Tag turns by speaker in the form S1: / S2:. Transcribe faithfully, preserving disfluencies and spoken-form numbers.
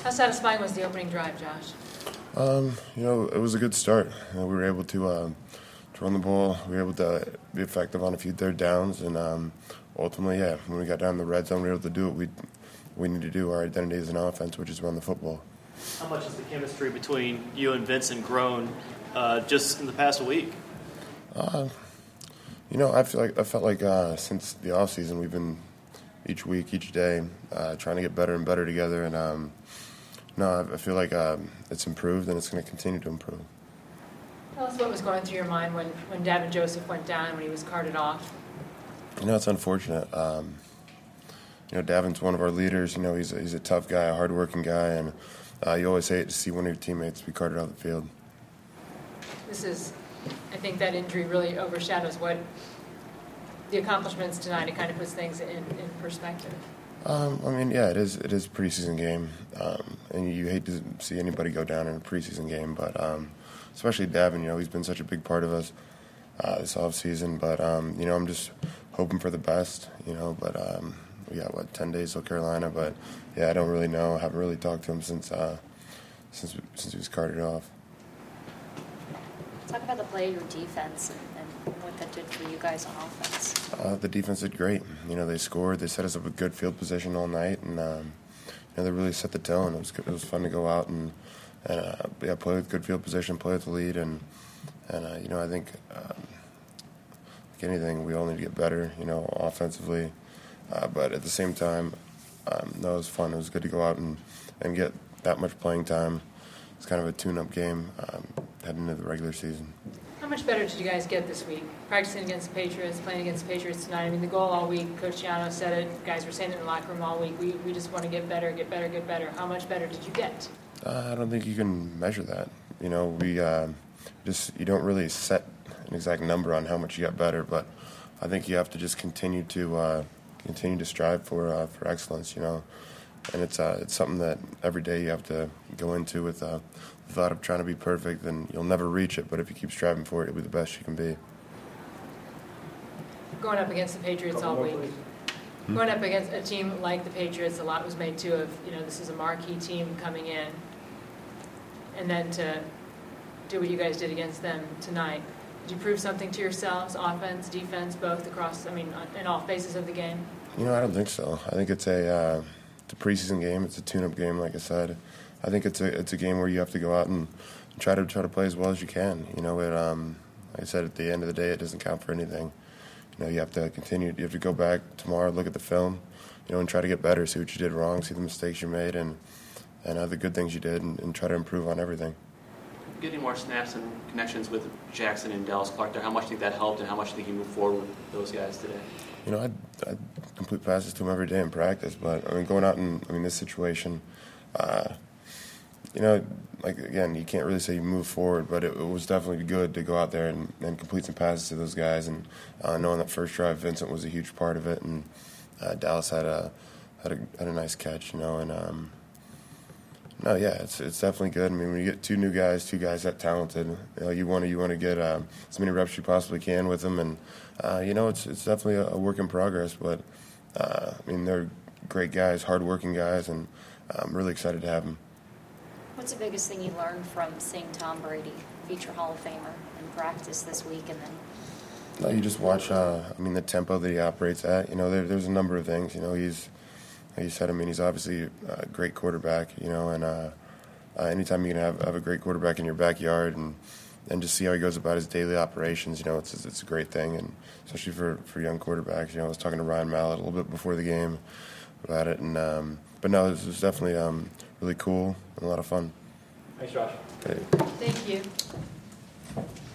S1: How satisfying was the opening drive, Josh?
S2: Um, you know, it was a good start. You know, we were able to, uh, to run the ball. We were able to be effective on a few third downs, and um, ultimately, yeah, when we got down in the red zone, we were able to do what we we need to do. Our identity as an offense, which is run the football.
S3: How much is the chemistry between you and Vincent grown uh, just in the past week?
S2: Uh, you know, I feel like I felt like uh, since the off season, we've been each week, each day, uh, trying to get better and better together, and um, no, I feel like um, it's improved and it's going to continue to improve.
S1: Tell us what was going through your mind when, when Davin Joseph went down, when he was carted off.
S2: You know, it's unfortunate. Um, you know, Davin's one of our leaders. You know, he's a, he's a tough guy, a hard-working guy, and uh, you always hate to see one of your teammates be carted off the field.
S1: This is, I think that injury really overshadows what the accomplishments tonight. It kind of puts things in, in perspective.
S2: Um, I mean, yeah, it is. It is a preseason game, um, and you hate to see anybody go down in a preseason game, but um, especially Davin. You know, he's been such a big part of us uh, this off season. But um, you know, I'm just hoping for the best. You know, but um, we got what ten days till Carolina. But yeah, I don't really know. I haven't really talked to him since uh, since since he was carted off.
S4: Talk about the play of your defense and, and what that did for you guys on offense.
S2: Uh, the defense did great. You know, they scored. They set us up a good field position all night, and um, you know, they really set the tone. It was it was fun to go out and and uh, yeah, play with good field position, play with the lead, and and uh, you know, I think um, like anything, we all need to get better. You know, offensively, uh, but at the same time, um, no, it was fun. It was good to go out and and get that much playing time. It's kind of a tune-up game um, heading into the regular season.
S1: How much better did you guys get this week? Practicing against the Patriots, playing against the Patriots tonight. I mean, the goal all week, Coach Ciano said it, guys were saying it in the locker room all week, we, we just want to get better, get better, get better. How much better did you get?
S2: Uh, I don't think you can measure that. You know, we uh, just, you don't really set an exact number on how much you got better, but I think you have to just continue to uh, continue to strive for uh, for excellence, you know. And it's uh, it's something that every day you have to go into with uh, the thought of trying to be perfect, and you'll never reach it, but if you keep striving for it, you'll be the best you can be.
S1: Going up against the Patriots all week, hmm? going up against a team like the Patriots, a lot was made too of, you know, this is a marquee team coming in, and then to do what you guys did against them tonight. Did you prove something to yourselves, offense, defense, both across, I mean, in all phases of the game? You
S2: know, I don't think so. I think it's a... Uh, It's a preseason game. It's a tune-up game, like I said. I think it's a it's a game where you have to go out and try to try to play as well as you can. You know, it, um, like I said, at the end of the day, it doesn't count for anything. You know, you have to continue. You have to go back tomorrow, look at the film, you know, and try to get better. See what you did wrong. See the mistakes you made, and and uh, the good things you did, and, and try to improve on everything.
S3: Getting more snaps and connections with Jackson and Dallas Clark there. How much do you think that helped, and how much do you think you moved forward with those guys today?
S2: You know, I I complete passes to him every day in practice, but I mean, going out in I mean this situation, uh, you know, like again, you can't really say you move forward, but it, it was definitely good to go out there and, and complete some passes to those guys, and uh, knowing that first drive, Vincent was a huge part of it, and uh, Dallas had a had a had a nice catch, you know, and um, no, yeah, it's it's definitely good. I mean, when you get two new guys, two guys that talented, you know, you want to you want to get uh, as many reps you possibly can with them, and uh, you know, it's it's definitely a, a work in progress. But uh, I mean, they're great guys, hard-working guys, and I'm really excited to have them.
S4: What's the biggest thing you learned from seeing Tom Brady, future Hall of Famer, in practice this week, and then?
S2: No, you just watch. Uh, I mean, the tempo that he operates at. You know, there, there's a number of things. You know, he's. Like you said, I mean, he's obviously a great quarterback, you know, and uh, uh, anytime you can have, have a great quarterback in your backyard and, and just see how he goes about his daily operations, you know, it's it's a great thing, and especially for, for young quarterbacks. You know, I was talking to Ryan Mallett a little bit before the game about it, and um, but no, this was definitely um, really cool and a lot of fun.
S3: Thanks, Josh.
S2: Okay.
S1: Thank you.